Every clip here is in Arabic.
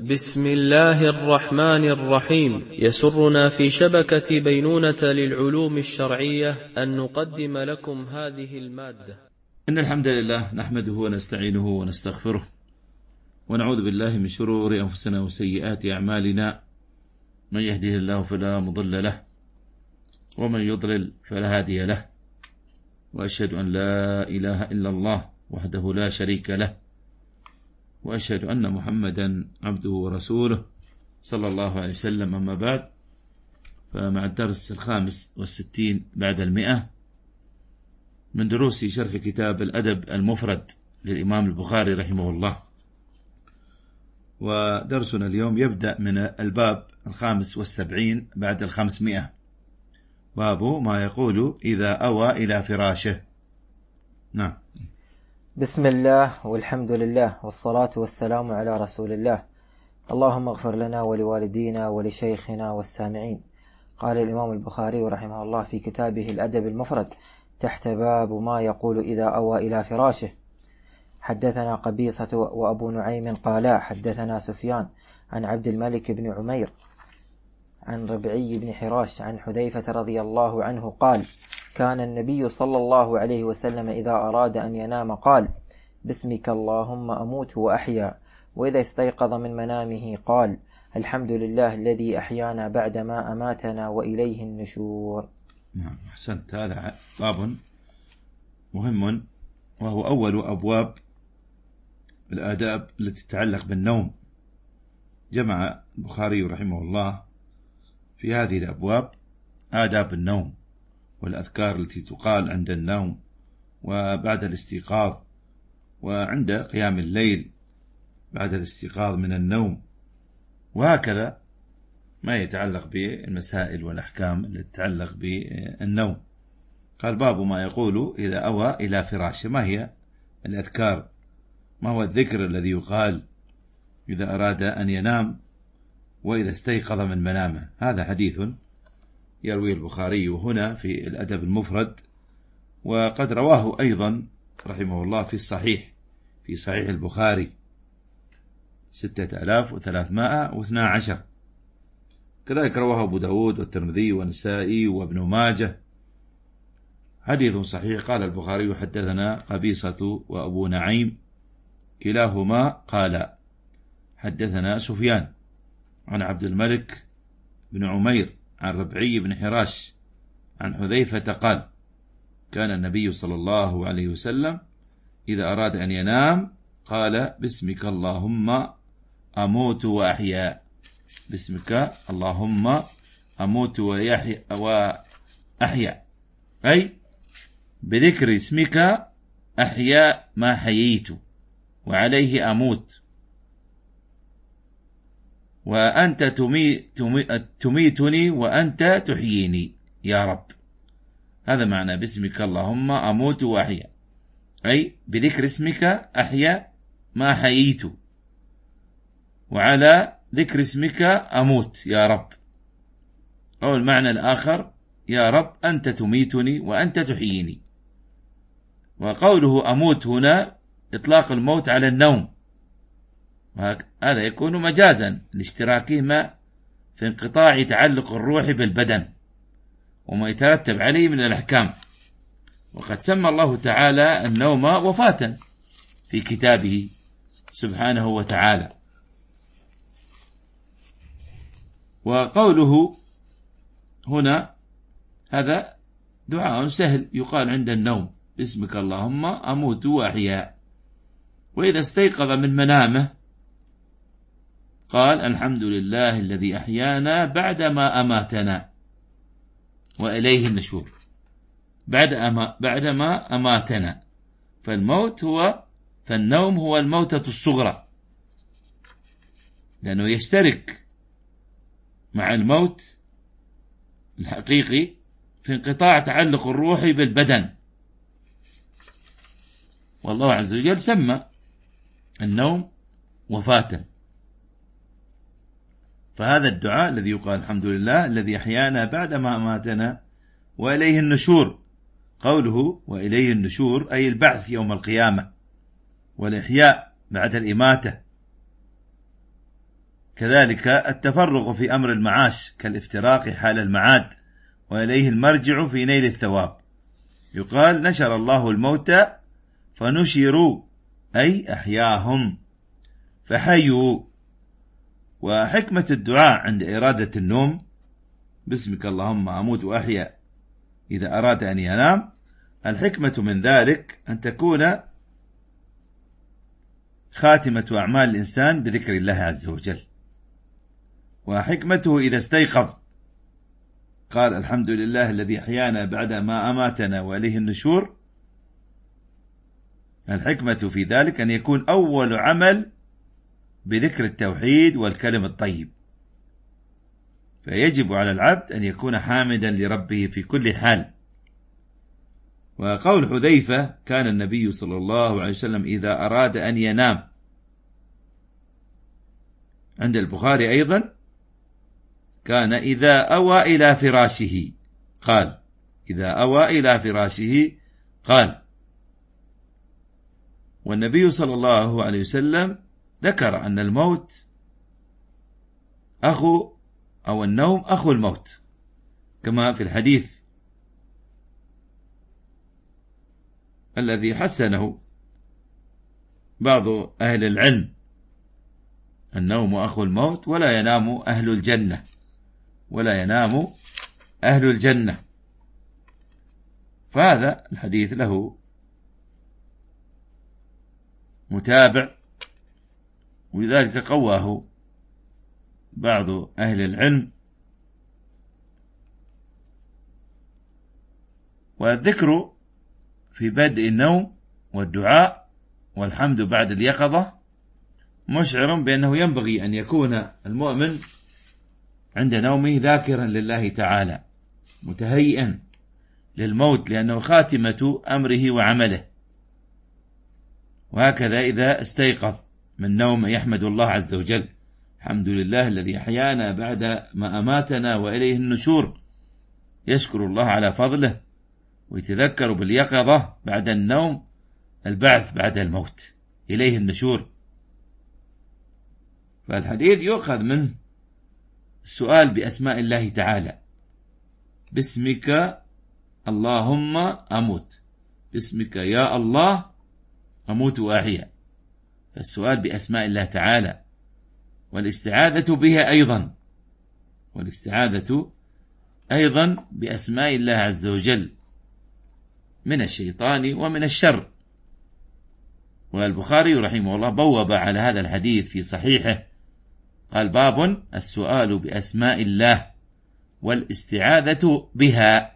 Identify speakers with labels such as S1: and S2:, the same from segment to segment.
S1: بسم الله الرحمن الرحيم. يسرنا في شبكة بينونة للعلوم الشرعية أن نقدم لكم هذه المادة.
S2: إن الحمد لله نحمده ونستعينه ونستغفره ونعوذ بالله من شرور أنفسنا وسيئات أعمالنا، من يهده الله فلا مضل له ومن يضلل فلا هادي له، وأشهد أن لا إله إلا الله وحده لا شريك له، وأشهد أن محمدا عبده ورسوله صلى الله عليه وسلم. أما بعد، فمع الدرس 65 بعد 100 من دروس شرح كتاب الأدب المفرد للإمام البخاري رحمه الله، ودرسنا اليوم يبدأ من الباب 75 بعد 500، باب ما يقول إذا أوى إلى فراشه. نعم.
S3: بسم الله والحمد لله والصلاة والسلام على رسول الله. اللهم اغفر لنا ولوالدينا ولشيخنا والسامعين. قال الإمام البخاري رحمه الله في كتابه الأدب المفرد تحت باب ما يقول إذا أوى إلى فراشه: حدثنا قبيصة وأبو نعيم قالا حدثنا سفيان عن عبد الملك بن عمير عن ربعي بن حراش عن حذيفة رضي الله عنه قال: كان النبي صلى الله عليه وسلم إذا أراد أن ينام قال: باسمك اللهم أموت وأحيا. وإذا استيقظ من منامه قال: الحمد لله الذي أحيانا بعدما أماتنا وإليه النشور.
S2: نعم، أحسنت. هذا باب مهم، وهو أول أبواب الآداب التي تتعلق بالنوم. جمع البخاري رحمه الله في هذه الأبواب آداب النوم والأذكار التي تقال عند النوم وبعد الاستيقاظ، وعند قيام الليل بعد الاستيقاظ من النوم، وهكذا ما يتعلق بالمسائل والأحكام التي تتعلق بالنوم. قال: باب ما يقول إذا أوى إلى فراشه. ما هي الأذكار؟ ما هو الذكر الذي يقال إذا أراد أن ينام وإذا استيقظ من منامه؟ هذا حديث يروي البخاري هنا في الأدب المفرد، وقد رواه أيضا رحمه الله في الصحيح، في صحيح البخاري 6312. كذلك رواه أبو داود والترمذي والنسائي وابن ماجه، حديث صحيح. قال البخاري: حدثنا قبيصة وأبو نعيم كلاهما قال حدثنا سفيان عن عبد الملك بن عمير عن ربعي بن حراش عن حذيفة قال: كان النبي صلى الله عليه وسلم إذا أراد أن ينام قال: باسمك اللهم أموت وأحيا. باسمك اللهم أموت وأحيا، أي بذكر اسمك أحيا ما حييت وعليه أموت، وأنت تميتني وأنت تحييني يا رب. هذا معنى باسمك اللهم أموت وأحيا، أي بذكر اسمك أحيا ما حييت وعلى ذكر اسمك أموت يا رب. أو المعنى الآخر: يا رب أنت تميتني وأنت تحييني. وقوله أموت هنا إطلاق الموت على النوم، هذا يكون مجازا لاشتراكهما في انقطاع تعلق الروح بالبدن وما يترتب عليه من الأحكام. وقد سمى الله تعالى النوم وفاة في كتابه سبحانه وتعالى. وقوله هنا هذا دعاء سهل يقال عند النوم: باسمك اللهم أموت وأحيا. وإذا استيقظ من منامه قال: الحمد لله الذي أحيانا بعدما أماتنا وإليه النشور. بعدما أماتنا، فالنوم هو الموتة الصغرى، لأنه يشترك مع الموت الحقيقي في انقطاع تعلق الروح بالبدن. والله عز وجل سمى النوم وفاة. فهذا الدعاء الذي يقال: الحمد لله الذي أحيانا بعدما أماتنا وإليه النشور. قوله وإليه النشور أي البعث يوم القيامة والإحياء بعد الإماتة. كذلك التفرغ في أمر المعاش كالافتراق حال المعاد وإليه المرجع في نيل الثواب. يقال نشر الله الموتى فنشروا أي أحياهم فحيوا. وحكمة الدعاء عند إرادة النوم باسمك اللهم أموت وأحيا إذا أراد أن ينام، الحكمة من ذلك أن تكون خاتمة أعمال الإنسان بذكر الله عز وجل. وحكمته إذا استيقظ قال الحمد لله الذي أحيانا بعد ما أماتنا وإليه النشور. الحكمة في ذلك أن يكون أول عمل بذكر التوحيد والكلم الطيب، فيجب على العبد أن يكون حامدا لربه في كل حال. وقول حذيفة كان النبي صلى الله عليه وسلم إذا أراد أن ينام، عند البخاري أيضا كان إذا أوى إلى فراشه قال، إذا أوى إلى فراشه قال. والنبي صلى الله عليه وسلم ذكر أن الموت أخو أو النوم أخو الموت، كما في الحديث الذي حسنه بعض أهل العلم: النوم أخو الموت ولا ينام أهل الجنة، ولا ينام أهل الجنة. فهذا الحديث له متابع، ولذلك قواه بعض أهل العلم. والذكر في بدء النوم والدعاء والحمد بعد اليقظة مشعر بأنه ينبغي أن يكون المؤمن عند نومه ذاكرا لله تعالى متهيئا للموت، لأنه خاتمة أمره وعمله. وهكذا إذا استيقظ من نوم يحمد الله عز وجل: الحمد لله الذي أحيانا بعد ما أماتنا وإليه النشور. يشكر الله على فضله ويتذكر باليقظة بعد النوم البعث بعد الموت، إليه النشور. فالحديث يؤخذ من السؤال بأسماء الله تعالى: باسمك اللهم أموت، باسمك يا الله أموت وأحيا. فالسؤال بأسماء الله تعالى والاستعاذة بها أيضا، والاستعاذة أيضا بأسماء الله عز وجل من الشيطان ومن الشر. والبخاري رحمه الله بوب على هذا الحديث في صحيحه، قال: باب السؤال بأسماء الله والاستعاذة بها.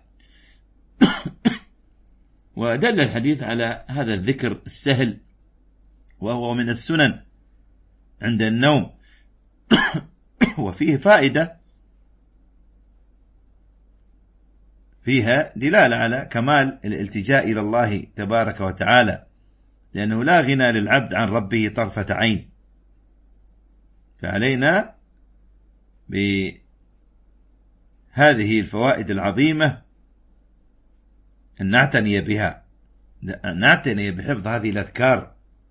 S2: ودل الحديث على هذا الذكر السهل، وهو من السنن عند النوم. وفيه فائدة، فيها دلالة على كمال الالتجاء إلى الله تبارك وتعالى، لأنه لا غنى للعبد عن ربه طرفة عين. فعلينا بهذه الفوائد العظيمة أن نعتني بها، نعتني بحفظ هذه الأذكار.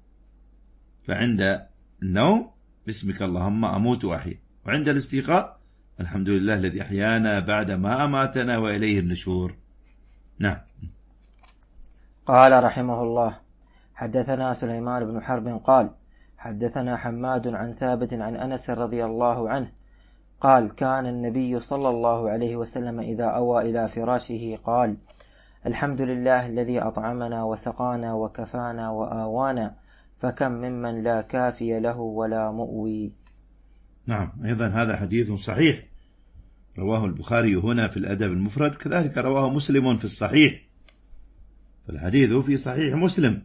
S2: فعند النوم باسمك اللهم أموت وأحيا، وعند الاستيقاظ الحمد لله الذي أحيانا بعد ما أماتنا وإليه النشور. نعم.
S3: قال رحمه الله: حدثنا سليمان بن حرب قال: حدثنا حماد عن ثابت عن أنس رضي الله عنه قال: كان النبي صلى الله عليه وسلم إذا أوى إلى فراشه قال: الحمد لله الذي أطعمنا وسقانا وكفانا وآوانا، فكم ممن لا كافي له ولا مؤوي.
S2: نعم، أيضا هذا حديث صحيح رواه البخاري هنا في الأدب المفرد، كذلك رواه مسلم في الصحيح. فالحديث في صحيح مسلم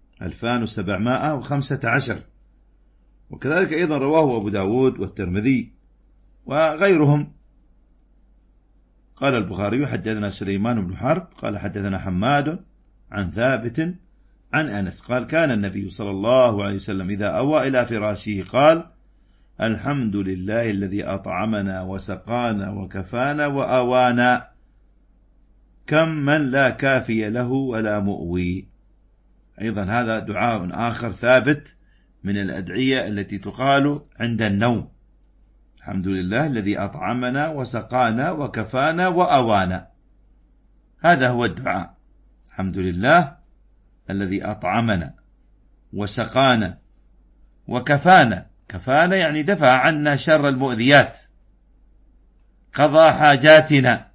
S2: 2715، وكذلك أيضا رواه أبو داود والترمذي وغيرهم. قال البخاري: حدثنا سليمان بن حرب قال حدثنا حماد عن ثابت عن أنس قال: كان النبي صلى الله عليه وسلم إذا أوى إلى فراشه قال: الحمد لله الذي أطعمنا وسقانا وكفانا وآوانا، كم من لا كافي له ولا مؤوي. أيضا هذا دعاء آخر ثابت من الأدعية التي تقال عند النوم، الحمد لله الذي أطعمنا وسقانا وكفانا وأوانا. هذا هو الدعاء. الحمد لله الذي أطعمنا وسقانا وكفانا. كفانا يعني دفع عنا شر المؤذيات، قضى حاجاتنا.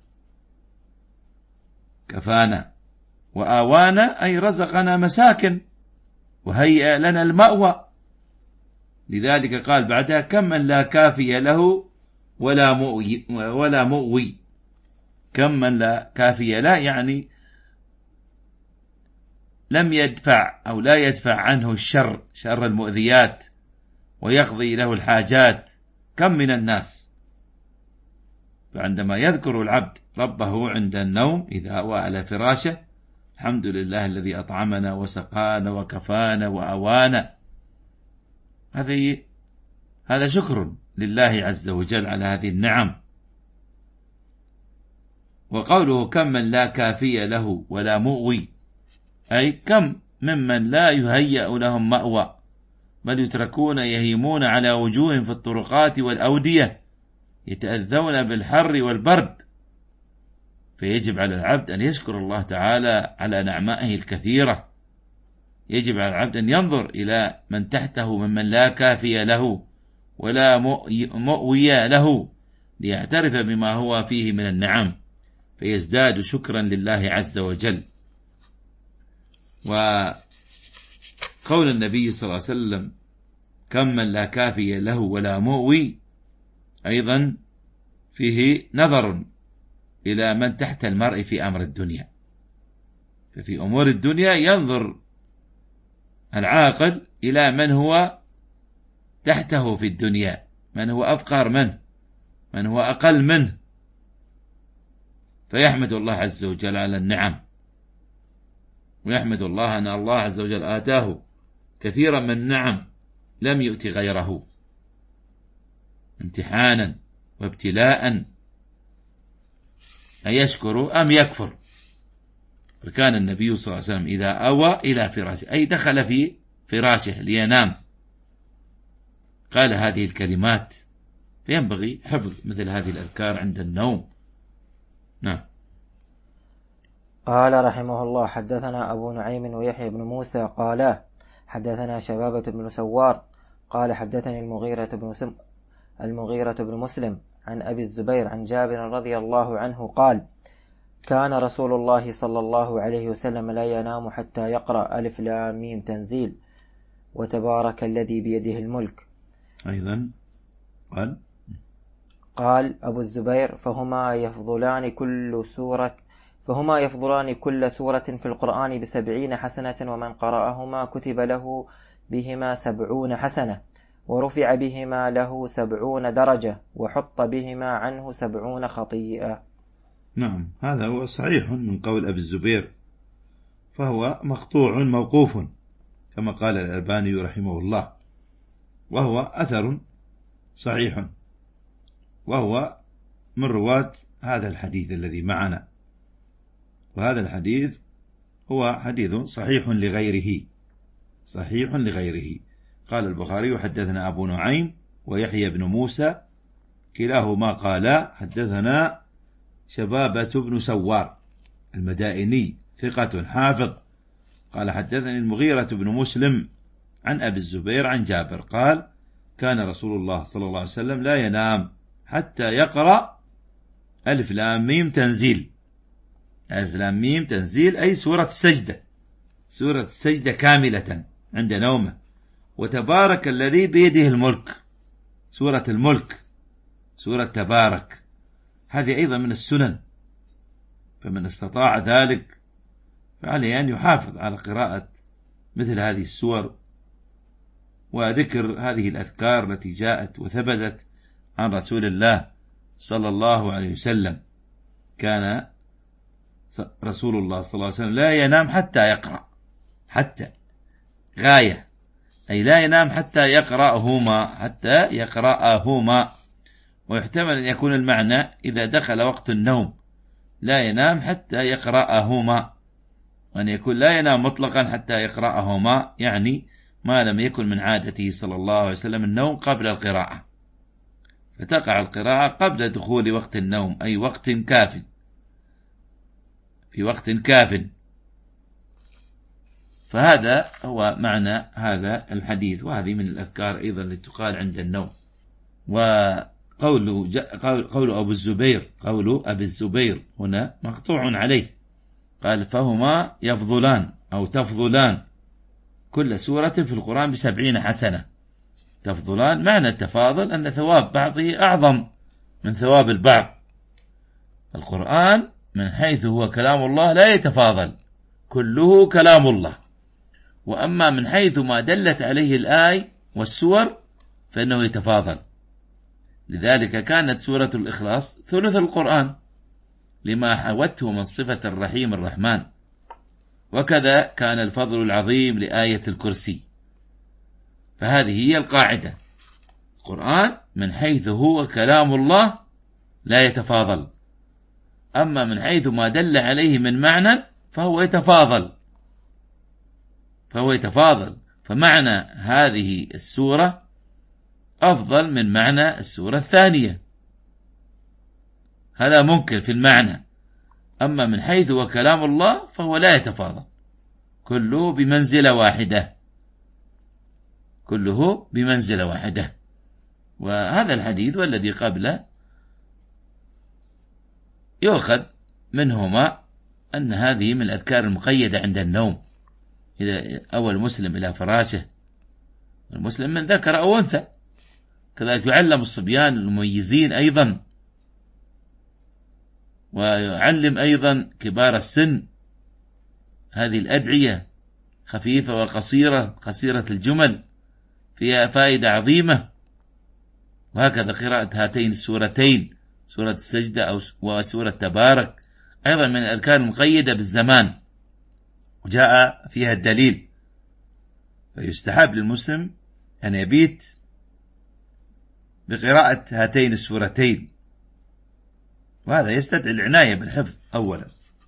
S2: كفانا. وآوانا أي رزقنا مساكن وهيئ لنا المأوى. لذلك قال بعدها: كم من لا كافي له ولا مؤوي. كم من لا كافي له يعني لم يدفع أو لا يدفع عنه الشر، شر المؤذيات، ويقضي له الحاجات. كم من الناس. فعندما يذكر العبد ربه عند النوم إذا أوى على فراشه: الحمد لله الذي أطعمنا وسقانا وكفانا وأوانا. هذا شكر لله عز وجل على هذه النعم. وقوله: كم من لا كافي له ولا مؤوي، أي كم ممن لا يهيأ لهم مأوى، بل يتركون يهيمون على وجوههم في الطرقات والأودية، يتأذون بالحر والبرد. فيجب على العبد أن يشكر الله تعالى على نعمائه الكثيرة. يجب على العبد أن ينظر إلى من تحته ممن لا كافي له ولا مؤوي له، ليعترف بما هو فيه من النعم، فيزداد شكرا لله عز وجل. وقول النبي صلى الله عليه وسلم: كم من لا كافي له ولا مؤوي، أيضا فيه نظر إلى من تحت المرء في أمر الدنيا. ففي أمور الدنيا ينظر العاقل إلى من هو تحته في الدنيا، من هو أفقر منه، من هو أقل منه، فيحمد الله عز وجل على النعم، ويحمد الله أن الله عز وجل آتاه كثيرا من النعم لم يؤت غيره، امتحانا وابتلاء أيشكر أم يكفر. فكان النبي صلى الله عليه وسلم إذا أوى إلى فراشه، أي دخل في فراشه لينام، قال هذه الكلمات. فينبغي حفظ مثل هذه الأذكار عند النوم. نعم.
S3: قال رحمه الله: حدثنا أبو نعيم ويحيى بن موسى قالا حدثنا شبابة بن سوار قال حدثني المغيرة بن مسلم عن أبي الزبير عن جابر رضي الله عنه قال: كان رسول الله صلى الله عليه وسلم لا ينام حتى يقرأ ألف لام ميم تنزيل وتبارك الذي بيده الملك.
S2: أيضا
S3: قال أبو الزبير: فهما يفضلان كل سورة في القرآن ب70 حسنة، ومن قرأهما كتب له بهما 70 حسنة، ورفع بهما له 70 درجة، وحط بهما عنه 70 خطيئة.
S2: نعم، هذا هو صحيح من قول أبي الزبير، فهو مقطوع موقوف كما قال الألباني رحمه الله، وهو أثر صحيح، وهو من رواة هذا الحديث الذي معنا. وهذا الحديث هو حديث صحيح لغيره. قال البخاري: حدثنا أبو نعيم ويحيى بن موسى كلاهما قالا حدثنا شبابة بن سوار المدائني ثقة حافظ قال حدثني المغيرة بن مسلم عن أبي الزبير عن جابر قال: كان رسول الله صلى الله عليه وسلم لا ينام حتى يقرأ ألف لام ميم تنزيل. ألف لام ميم تنزيل أي سورة السجدة كاملة عند نومه، وتبارك الذي بيده الملك، سورة الملك، سورة تبارك، هذه أيضا من السنن، فمن استطاع ذلك فعليه أن يحافظ على قراءة مثل هذه السور وذكر هذه الأذكار التي جاءت وثبتت عن رسول الله صلى الله عليه وسلم. كان رسول الله صلى الله عليه وسلم لا ينام حتى يقرأ، حتى غاية، أي لا ينام حتى يقرأهما. ويحتمل أن يكون المعنى إذا دخل وقت النوم لا ينام حتى يقرأهما، وأن يكون لا ينام مطلقا حتى يقرأهما، يعني ما لم يكن من عادته صلى الله عليه وسلم النوم قبل القراءة. فتقع القراءة قبل دخول وقت النوم، أي وقت كاف، في وقت كاف. فهذا هو معنى هذا الحديث، وهذه من الأذكار أيضا التي تقال عند النوم. وقول قول أبي الزبير هنا مقطوع عليه، قال فهما يفضلان أو تفضلان كل سورة في القرآن ب70 حسنة. تفضلان معنى التفاضل أن ثواب بعضه أعظم من ثواب البعض. القرآن من حيث هو كلام الله لا يتفاضل، كله كلام الله. وأما من حيث ما دلت عليه الآية والسور فإنه يتفاضل. لذلك كانت سورة الإخلاص ثلث القرآن لما حوته من صفة الرحيم الرحمن. وكذا كان الفضل العظيم لآية الكرسي. فهذه هي القاعدة، القرآن من حيث هو كلام الله لا يتفاضل، أما من حيث ما دل عليه من معنى فهو يتفاضل. فمعنى هذه السورة أفضل من معنى السورة الثانية، هذا ممكن في المعنى. أما من حيث هو كلام الله فهو لا يتفاضل، كله بمنزلة واحدة. وهذا الحديث والذي قبله يؤخذ منهما أن هذه من الأذكار المقيدة عند النوم، إذا أوى المسلم إلى فراشه، المسلم من ذكر أو أنثى. كذلك يعلم الصبيان المميزين أيضا، ويعلم أيضا كبار السن هذه الأدعية، خفيفة وقصيرة، قصيرة الجمل، فيها فائدة عظيمة. وهكذا قراءة هاتين السورتين، سورة السجدة وسورة تبارك، أيضا من الأذكار المقيدة بالزمان وجاء فيها الدليل. فيستحب للمسلم أن يبيت بقراءة هاتين السورتين، وهذا يستدعي العناية بالحفظ أولا.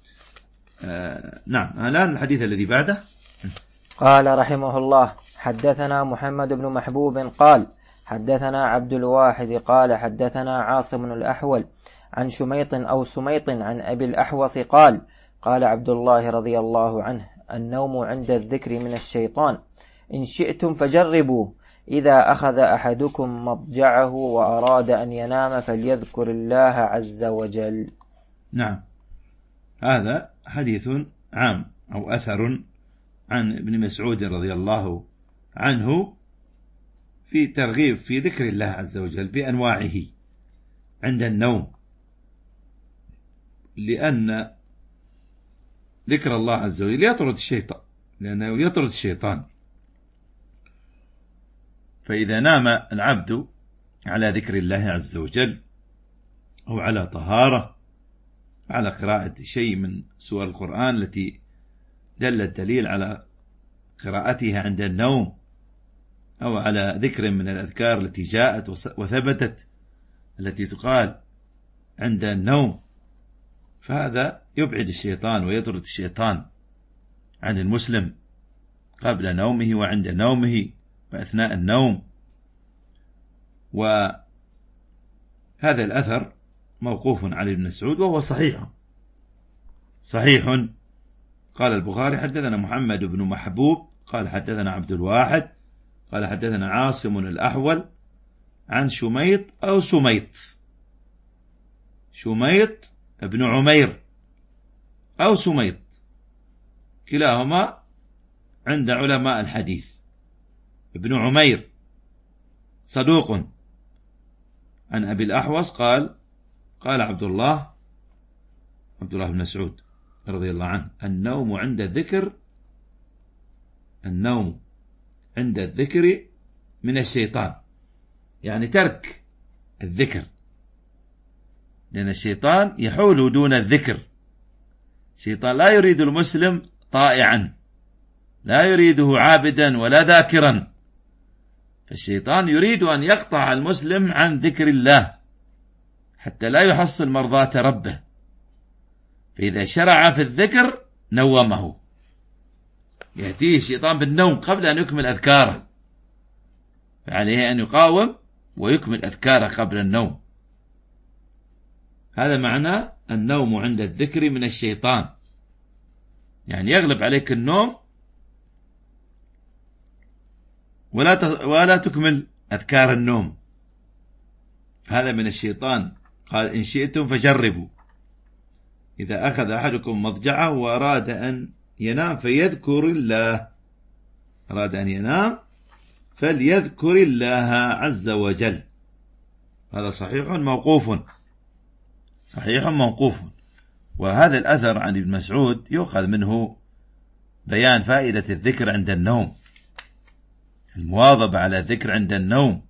S2: نعم. الآن الحديث الذي بعده.
S3: قال رحمه الله: حدثنا محمد بن محبوب قال حدثنا عبد الواحد قال حدثنا عاصم الأحول عن شميط أو سميط عن أبي الأحوص قال قال عبد الله رضي الله عنه: النوم عند الذكر من الشيطان، إن شئتم فجربوا، إذا أخذ أحدكم مضجعه وأراد أن ينام فليذكر الله عز وجل.
S2: نعم، هذا حديث عام أو أثر عن ابن مسعود رضي الله عنه في ترغيب في ذكر الله عز وجل بأنواعه عند النوم، لأن ذكر الله عز وجل يطرد الشيطان، لأنه يطرد الشيطان. فإذا نام العبد على ذكر الله عز وجل أو على طهارة، على قراءة شيء من سور القرآن التي دل الدليل على قراءتها عند النوم، أو على ذكر من الأذكار التي جاءت وثبتت التي تقال عند النوم، فهذا يبعد الشيطان ويطرد الشيطان عن المسلم قبل نومه وعند نومه وأثناء النوم. وهذا الأثر موقوف على ابن مسعود وهو صحيح. قال البخاري: حدثنا محمد بن محبوب قال حدثنا عبد الواحد قال حدثنا عاصم الأحول عن شميط أو سميط ابن عمير أو سميط، كلاهما عند علماء الحديث. ابن عمير صدوق، عن أبي الأحوص قال عبد الله بن مسعود رضي الله عنه: النوم عند الذكر من الشيطان، يعني ترك الذكر، لأن الشيطان يحول دون الذكر. الشيطان لا يريد المسلم طائعا، لا يريده عابدا ولا ذاكرا، فالشيطان يريد أن يقطع المسلم عن ذكر الله حتى لا يحصل مرضاة ربه، فإذا شرع في الذكر نومه، يأتيه الشيطان بالنوم قبل أن يكمل أذكاره، فعليه أن يقاوم ويكمل أذكاره قبل النوم. هذا معنى النوم عند الذكر من الشيطان، يعني يغلب عليك النوم ولا تكمل أذكار النوم، هذا من الشيطان. قال إن شئتم فجربوا، إذا أخذ أحدكم مضجعه وأراد أن ينام فيذكر الله، أراد أن ينام فليذكر الله عز وجل. هذا صحيح موقوف، صحيح موقوف. وهذا الأثر عن ابن مسعود يؤخذ منه بيان فائدة الذكر عند النوم، المواظبة على الذكر عند النوم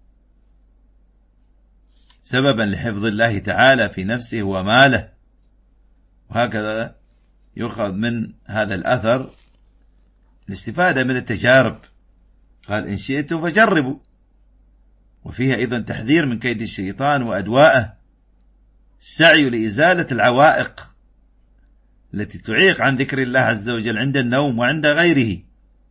S2: سببا لحفظ الله تعالى في نفسه وماله. وهكذا يؤخذ من هذا الأثر الاستفادة من التجارب، قال إن شئتم فجربوا، وفيها أيضا تحذير من كيد الشيطان وأدوائه، السعي لإزالة العوائق التي تعيق عن ذكر الله عز وجل عند النوم وعند غيره.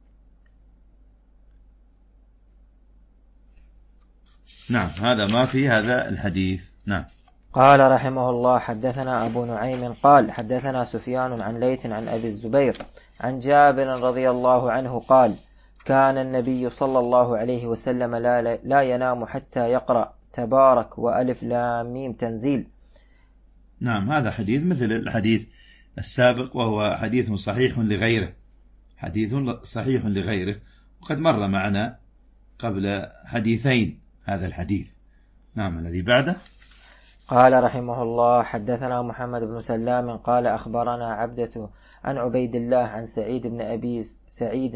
S2: نعم، هذا ما في هذا الحديث. نعم.
S3: قال رحمه الله: حدثنا أبو نعيم قال حدثنا سفيان عن ليث عن أبي الزبير عن جابر رضي الله عنه قال: كان النبي صلى الله عليه وسلم لا ينام حتى يقرأ تبارك وألف لام ميم تنزيل.
S2: نعم، هذا حديث مثل الحديث السابق، وهو حديث صحيح لغيره، حديث صحيح لغيره، وقد مر معنا قبل حديثين هذا الحديث. نعم، الذي بعده.
S3: قال رحمه الله: حدثنا محمد بن سلام قال أخبرنا عبدة عن عبيد الله عن سعيد بن أبي سعيد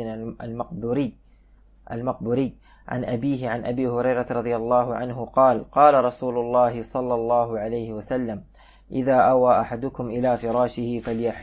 S3: المقبري عن أبيه عن أبي هريرة رضي الله عنه قال: قال رسول الله صلى الله عليه وسلم: إذا أوى أحدكم إلى فراشه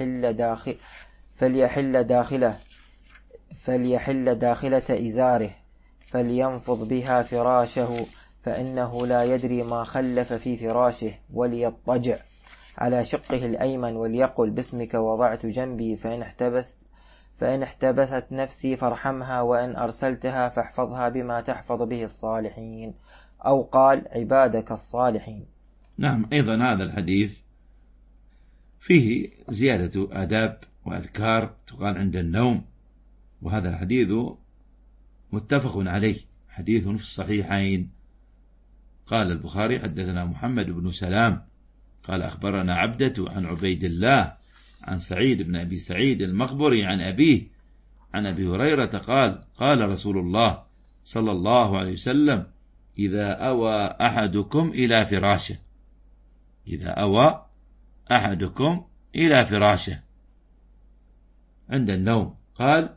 S3: فليحل داخلة إزاره فلينفض بها فراشه، فإنه لا يدري ما خلف في فراشه، وليضطجع على شقه الأيمن وليقل: باسمك وضعت جنبي، فإن احتبست نفسي فارحمها، وإن أرسلتها فاحفظها بما تحفظ به الصالحين، أو قال: عبادك الصالحين.
S2: نعم، أيضا هذا الحديث فيه زيادة آداب وأذكار تقال عند النوم، وهذا الحديث متفق عليه، حديث في الصحيحين. قال البخاري: حدثنا محمد بن سلام قال أخبرنا عبدة عن عبيد الله عن سعيد بن أبي سعيد المقبري عن أبيه عن أبي هريرة قال: قال رسول الله صلى الله عليه وسلم: إذا أوى أحدكم إلى فراشه، إذا أوى أحدكم إلى فراشه عند النوم، قال: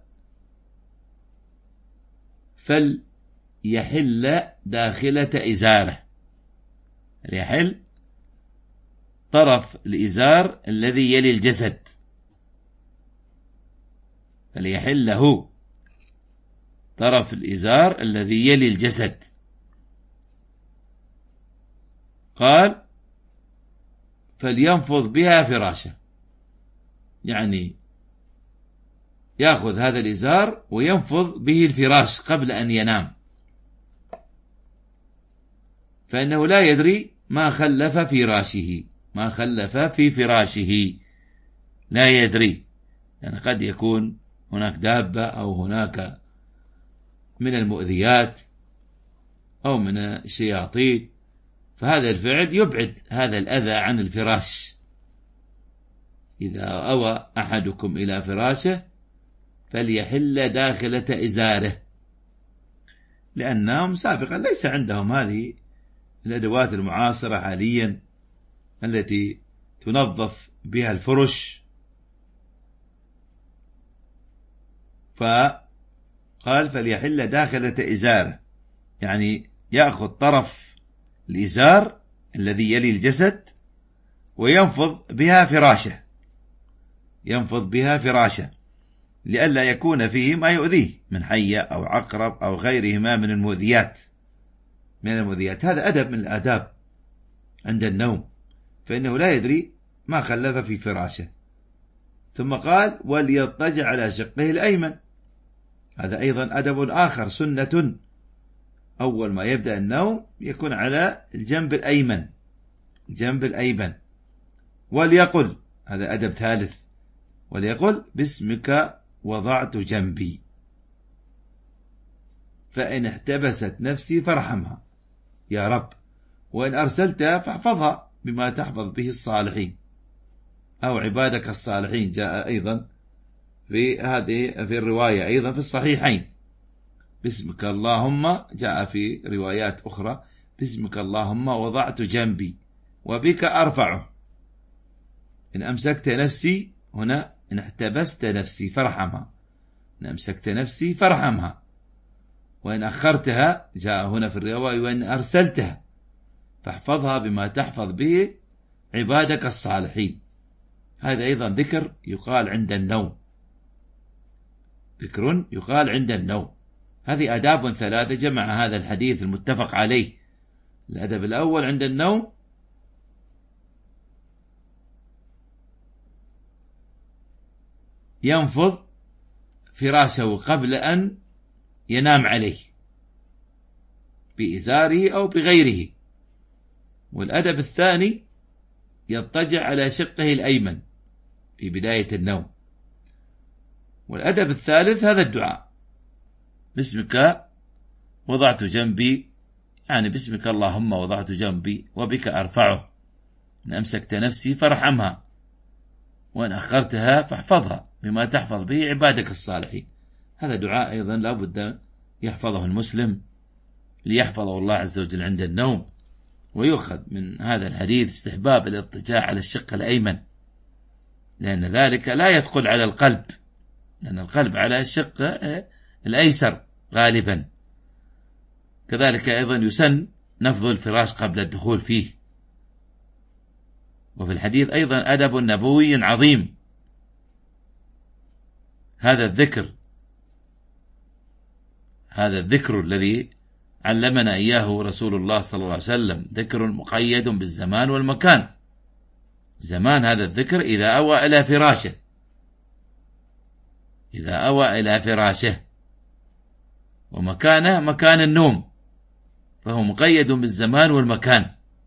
S2: فليحل داخلة إزاره، يحل طرف الإزار الذي يلي الجسد، فليحله طرف الإزار الذي يلي الجسد. قال: فلينفض بها فراشه، يعني يأخذ هذا الإزار وينفض به الفراش قبل أن ينام، فإنه لا يدري ما خلف في راشه، ما خلف في فراشه، لا يدري، يعني قد يكون هناك دابة أو هناك من المؤذيات أو من الشياطين، فهذا الفعل يبعد هذا الأذى عن الفراش. إذا أوى أحدكم إلى فراشه فليحل داخلة إزاره، لأنهم سابقا ليس عندهم هذه الأدوات المعاصرة حاليا التي تنظف بها الفرش، فقال: فليحل داخلة إزاره، يعني يأخذ طرف الإزار الذي يلي الجسد وينفض بها فراشه، ينفض بها فراشه، لئلا يكون فيه ما يؤذيه من حية أو عقرب أو غيرهما من المؤذيات. هذا أدب من الآداب عند النوم، فإنه لا يدري ما خلف في فراشه. ثم قال: وليضطجع على شقه الأيمن، هذا أيضا أدب آخر، سنة أول ما يبدأ النوم يكون على الجنب الأيمن، الجنب الأيمن. وليقل، هذا أدب ثالث، وليقل باسمك وضعت جنبي، فإن احتبست نفسي فارحمها يا رب، وإن أرسلتها فاحفظها بما تحفظ به الصالحين أو عبادك الصالحين. جاء أيضا في الرواية أيضا في الصحيحين باسمك اللهم، جاء في روايات أخرى باسمك اللهم وضعت جنبي وبك أرفعه. إن أمسكت نفسي، هنا إن احتبست نفسي فارحمها، إن أمسكت نفسي فارحمها، وإن أخرتها، جاء هنا في الرواية وإن أرسلتها فاحفظها بما تحفظ به عبادك الصالحين. هذا أيضا ذكر يقال عند النوم، ذكر يقال عند النوم. هذه آداب ثلاثة جمع هذا الحديث المتفق عليه. الأدب الأول عند النوم ينفض فراشه قبل أن ينام عليه بإزاره أو بغيره. والأدب الثاني يضطجع على شقه الأيمن في بداية النوم. والأدب الثالث هذا الدعاء باسمك وضعت جنبي، يعني باسمك اللهم وضعت جنبي وبك أرفعه، إن أمسكت نفسي فارحمها، وإن أخرتها فاحفظها بما تحفظ به عبادك الصالحين. هذا دعاء أيضا لا بد يحفظه المسلم ليحفظه الله عز وجل عند النوم. ويؤخذ من هذا الحديث استحباب الاضطجاع على الشق الأيمن، لأن ذلك لا يثقل على القلب، لأن القلب على الشق الأيسر غالبا. كذلك أيضا يسن نفض الفراش قبل الدخول فيه. وفي الحديث أيضا أدب نبوي عظيم، هذا الذكر الذي علمنا إياه رسول الله صلى الله عليه وسلم، ذكر مقيد بالزمان والمكان. زمان هذا الذكر إذا أوى إلى فراشه، إذا أوى إلى فراشه، ومكانه مكان النوم، فهو مقيد بالزمان والمكان.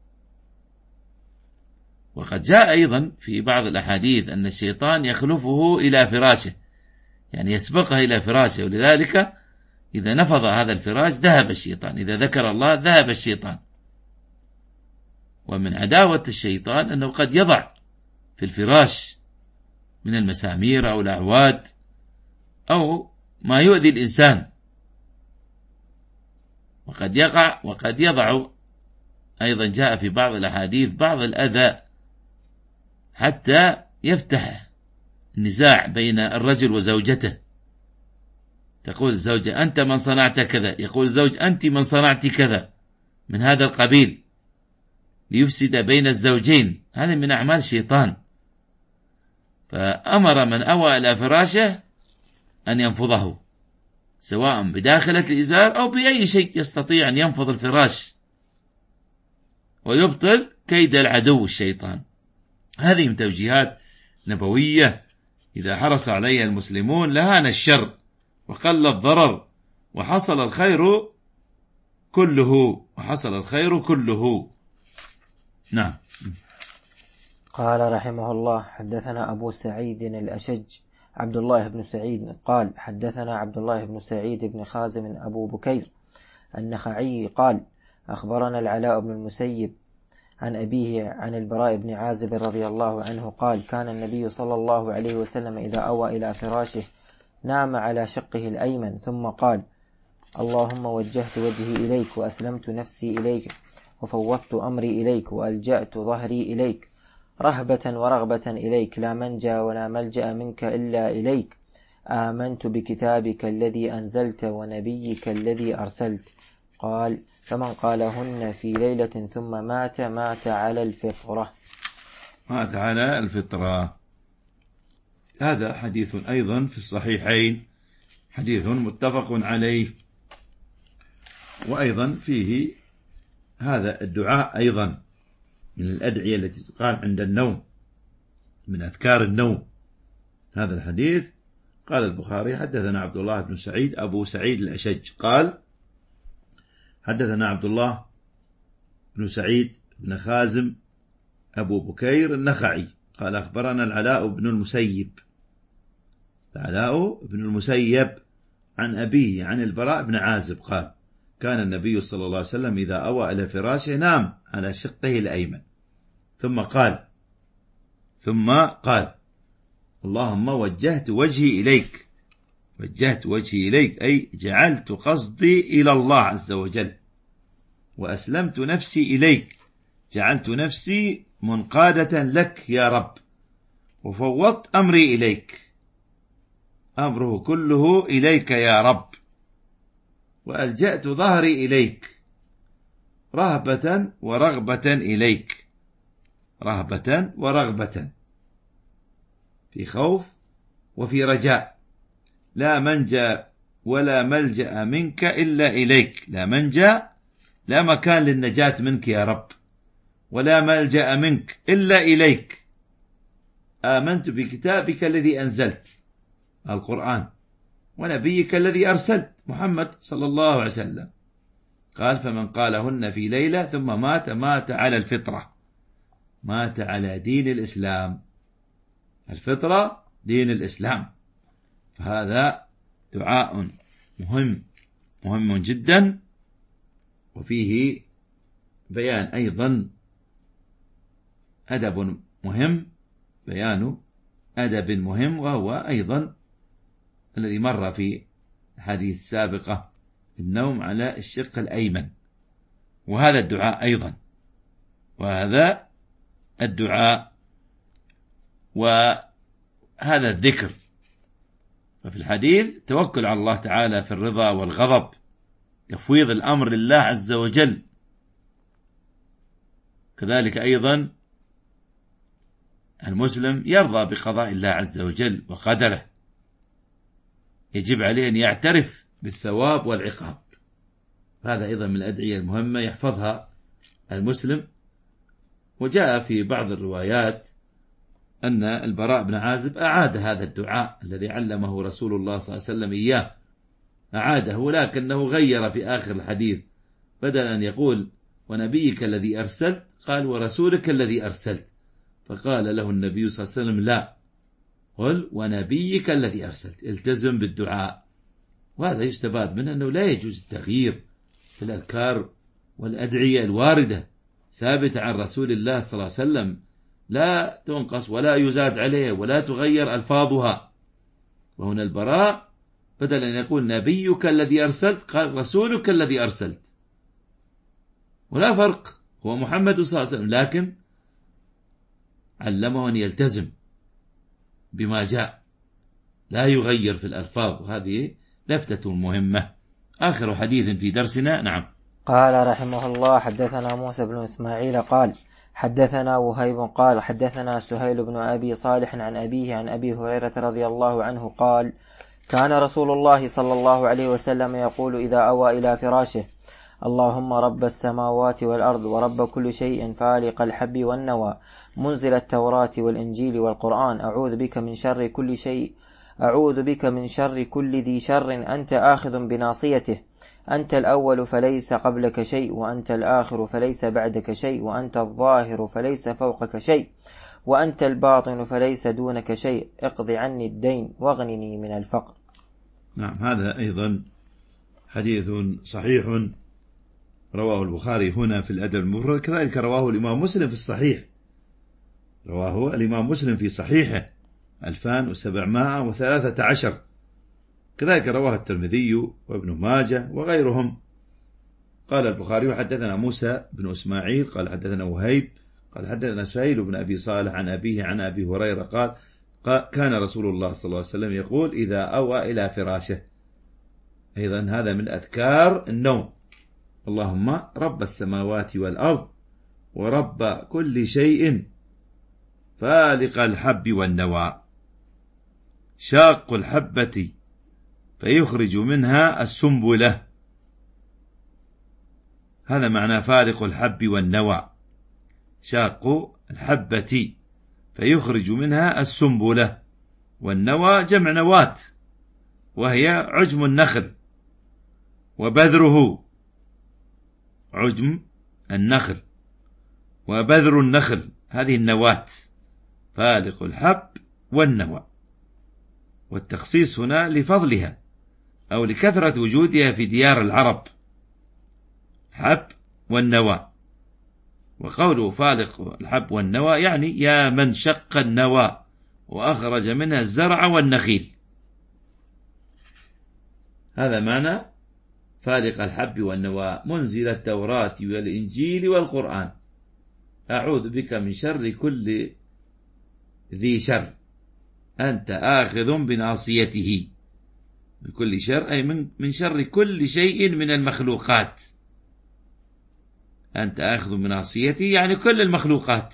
S2: وقد جاء أيضا في بعض الأحاديث أن الشيطان يخلفه إلى فراشه، يعني يسبقه إلى فراشه، ولذلك إذا نفض هذا الفراش ذهب الشيطان، إذا ذكر الله ذهب الشيطان. ومن عداوة الشيطان أنه قد يضع في الفراش من المسامير أو الأعواد أو ما يؤذي الإنسان، وقد يقع وقد يضع أيضا جاء في بعض الأحاديث بعض الأذى حتى يفتح النزاع بين الرجل وزوجته. تقول الزوجة أنت من صنعت كذا، يقول الزوج أنت من صنعت كذا، من هذا القبيل، ليفسد بين الزوجين. هذا من أعمال الشيطان. فأمر من أوى إلى فراشه أن ينفضه، سواء بداخلة الإزار أو بأي شيء يستطيع أن ينفض الفراش ويبطل كيد العدو الشيطان. هذه من توجيهات نبوية إذا حرص عليها المسلمون لهان الشر وقل الضرر وحصل الخير كله. نعم.
S3: قال رحمه الله: حدثنا أبو سعيد الأشج عبد الله بن سعيد قال حدثنا عبد الله بن سعيد بن خازم أبو بكير النخعي قال أخبرنا العلاء بن المسيب عن أبيه عن البراء بن عازب رضي الله عنه قال كان النبي صلى الله عليه وسلم إذا أوى إلى فراشه نام على شقه الأيمن ثم قال: اللهم وجهت وجهي إليك وأسلمت نفسي إليك وفوضت أمري إليك وألجأت ظهري إليك رهبة ورغبة إليك لا منجى ولا ملجأ منك إلا إليك آمنت بكتابك الذي أنزلت ونبيك الذي أرسلت. قال: فمن قالهن في ليلة ثم مات على الفطرة.
S2: مات على الفطرة. هذا حديث أيضا في الصحيحين، حديث متفق عليه، وأيضا فيه هذا الدعاء أيضا من الأدعية التي تقال عند النوم، من أذكار النوم. هذا الحديث قال البخاري: حدثنا عبد الله بن سعيد أبو سعيد الأشج قال حدثنا عبد الله بن سعيد بن خازم أبو بكير النخعي قال أخبرنا العلاء بن المسيب، العلاء بن المسيب عن أبيه عن البراء بن عازب قال كان النبي صلى الله عليه وسلم إذا أوى إلى فراشه نام على شقه الأيمن ثم قال اللهم وجهت وجهي إليك أي جعلت قصدي إلى الله عز وجل، وأسلمت نفسي إليك، جعلت نفسي منقادة لك يا رب، وفوضت أمري إليك، أمره كله إليك يا رب، وألجأت ظهري إليك رهبة ورغبة إليك، رهبة ورغبة، في خوف وفي رجاء، لا منجا ولا ملجأ منك إلا إليك، لا منجا لا مكان للنجاة منك يا رب، ولا ملجأ منك إلا إليك، آمنت بكتابك الذي أنزلت القرآن، ونبيك الذي أرسلت محمد صلى الله عليه وسلم. قال فمن قالهن في ليلة ثم مات على الفطرة، مات على دين الإسلام، الفطرة دين الإسلام. فهذا دعاء مهم جدا، وفيه بيان أيضا أدب مهم، بيان أدب مهم، وهو أيضا الذي مر في الحديث السابقة، النوم على الشق الأيمن، وهذا الدعاء أيضا، وهذا الدعاء وهذا الذكر. ففي الحديث توكل على الله تعالى في الرضا والغضب، تفويض الأمر لله عز وجل. كذلك أيضا المسلم يرضى بقضاء الله عز وجل وقدره، يجب عليه أن يعترف بالثواب والعقاب. هذا أيضا من الأدعية المهمة يحفظها المسلم. وجاء في بعض الروايات أن البراء بن عازب أعاد هذا الدعاء الذي علمه رسول الله صلى الله عليه وسلم إياه، أعاده، ولكنه غير في آخر الحديث، بدل أن يقول ونبيك الذي أرسلت قال ورسولك الذي أرسلت، فقال له النبي صلى الله عليه وسلم لا، قل ونبيك الذي أرسلت، التزم بالدعاء. وهذا يستفاد منه أنه لا يجوز التغيير في الأذكار والأدعية الواردة ثابتة عن رسول الله صلى الله عليه وسلم، لا تنقص ولا يزاد عليه ولا تغير ألفاظها. وهنا البراء بدل أن يقول نبيك الذي أرسلت قال رسولك الذي أرسلت، ولا فرق، هو محمد صلى الله عليه وسلم، لكن علمه أن يلتزم بما جاء، لا يغير في الألفاظ، وهذه لفتة مهمة. آخر حديث في درسنا. نعم.
S3: قال رحمه الله حدثنا موسى بن إسماعيل قال حدثنا وهيب قال حدثنا سهيل بن أبي صالح عن أبيه عن أبي هريرة رضي الله عنه قال كان رسول الله صلى الله عليه وسلم يقول إذا أوى إلى فراشه اللهم رب السماوات والأرض ورب كل شيء فالق الحب والنوى منزل التوراة والإنجيل والقرآن أعوذ بك من شر كل ذي شر أنت آخذ بناصيته، أنت الأول فليس قبلك شيء، وأنت الآخر فليس بعدك شيء، وأنت الظاهر فليس فوقك شيء، وأنت الباطن فليس دونك شيء، اقض عني الدين واغنني من الفقر.
S2: نعم، هذا أيضا حديث صحيح رواه البخاري هنا في الأدب المفرد، كذلك رواه الإمام مسلم في الصحيح، رواه الإمام مسلم في صحيحه 2713، كذلك رواه الترمذي وابن ماجه وغيرهم. قال البخاري حدثنا موسى بن إسماعيل قال حدثنا وهيب قال حدثنا سهيل بن أبي صالح عن أبيه عن أبي هريرة قال كان رسول الله صلى الله عليه وسلم يقول إذا أوى إلى فراشه. أيضا هذا من أذكار النوم، اللهم رب السماوات والأرض ورب كل شيء فالق الحب والنوى شاق الحبة فيخرج منها السنبلة. هذا معنى فالق الحب والنوى، شاق الحبة فيخرج منها السنبلة، والنوى جمع نواة وهي عجم النخل وبذره عجم النخل وبذر النخل، هذه النواة، فالق الحب والنوى. والتخصيص هنا لفضلها أو لكثرة وجودها في ديار العرب، حب والنوى. وقوله فالق الحب والنوى يعني يا من شق النوى وأخرج منها الزرع والنخيل، هذا معنى فالق الحب والنوى، منزل التوراة والإنجيل والقرآن، أعوذ بك من شر كل ذي شر، أنت آخذ بناصيته. من كل شر أي من شر كل شيء من المخلوقات، أنت آخذ بناصيته يعني كل المخلوقات.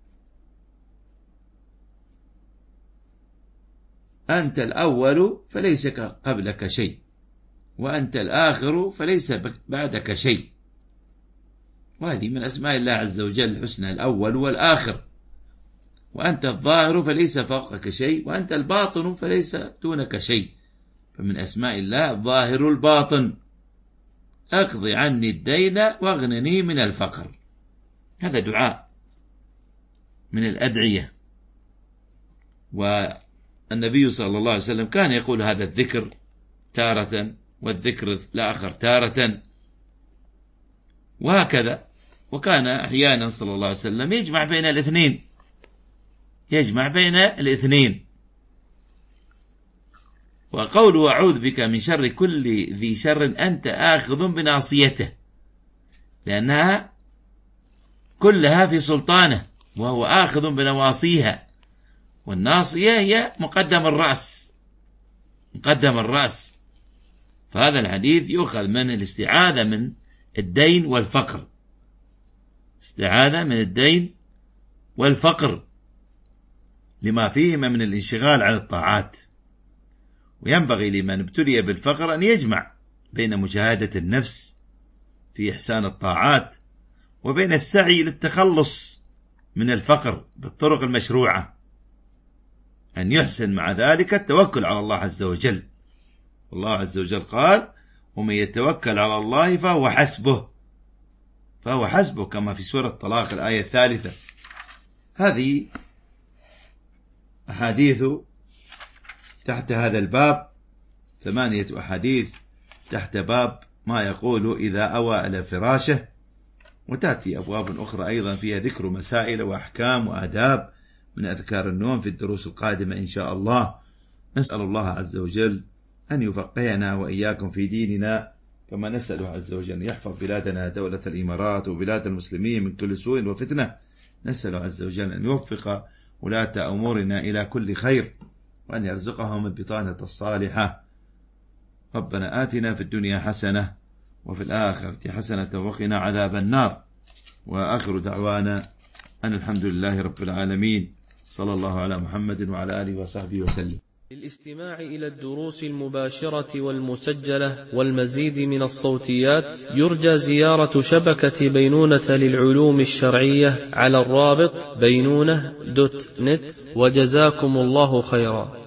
S2: أنت الأول فليس قبلك شيء، وأنت الآخر فليس بعدك شيء. وهذه من أسماء الله عز وجل الحسنى، الأول والآخر. وأنت الظاهر فليس فوقك شيء، وأنت الباطن فليس دونك شيء. فمن أسماء الله الظاهر الباطن. أقض عني الدين واغنني من الفقر، هذا دعاء من الأدعية. والنبي صلى الله عليه وسلم كان يقول هذا الذكر تارة والذكر الآخر تارة، وهكذا. وكان أحيانا صلى الله عليه وسلم يجمع بين الاثنين. وقوله أعوذ بك من شر كل ذي شر أنت آخذ بناصيته، لأنها كلها في سلطانه وهو آخذ بنواصيها، والناصية هي مقدم الرأس. فهذا الحديث يؤخذ من الاستعاذة من الدين والفقر، استعاذة من الدين والفقر لما فيهما من الانشغال عن الطاعات. وينبغي لمن ابتلي بالفقر أن يجمع بين مجاهدة النفس في إحسان الطاعات وبين السعي للتخلص من الفقر بالطرق المشروعة، أن يحسن مع ذلك التوكل على الله عز وجل. الله عز وجل قال ومن يتوكل على الله فهو حسبه كما في سورة الطلاق الآية 3. هذه أحاديث تحت هذا الباب، 8 أحاديث تحت باب ما يقول إذا أوى إلى فراشه. وتأتي أبواب أخرى أيضا فيها ذكر مسائل وأحكام وآداب من أذكار النوم في الدروس القادمة إن شاء الله. نسأل الله عز وجل أن يفقهنا وإياكم في ديننا، كما نسأل عز وجل أن يحفظ بلادنا دولة الإمارات وبلاد المسلمين من كل سوء وفتنة. نسأل عز وجل أن يوفق ولاة أمورنا إلى كل خير، وأن يرزقهم البطانة الصالحة. ربنا آتنا في الدنيا حسنة وفي الآخرة حسنة وقنا عذاب النار. وآخر دعوانا أن الحمد لله رب العالمين، صلى الله على محمد وعلى آله وصحبه وسلم.
S1: للاستماع إلى الدروس المباشرة والمسجلة والمزيد من الصوتيات يرجى زيارة شبكة بينونة للعلوم الشرعية على الرابط بينونة.net. وجزاكم الله خيرا.